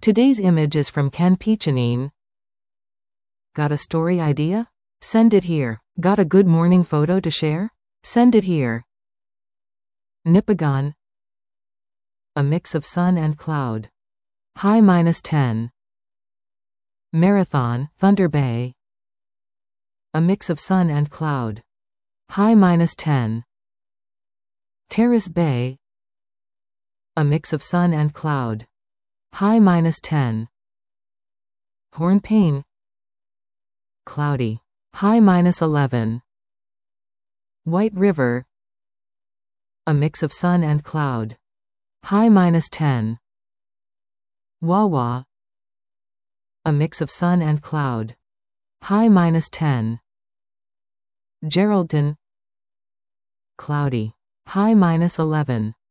Today's image is from Ken Piccinine. Got a story idea? Send it here. Got a good morning photo to share? Send it here. Nipigon. A mix of sun and cloud. High -10. Marathon, Thunder Bay. A mix of sun and cloud. High -10. Terrace Bay. A mix of sun and cloud. High -10. Hornpain. Cloudy. High -11. White River. A mix of sun and cloud. High -10. Wawa. A mix of sun and cloud. High -10. Geraldton. Cloudy. High -11.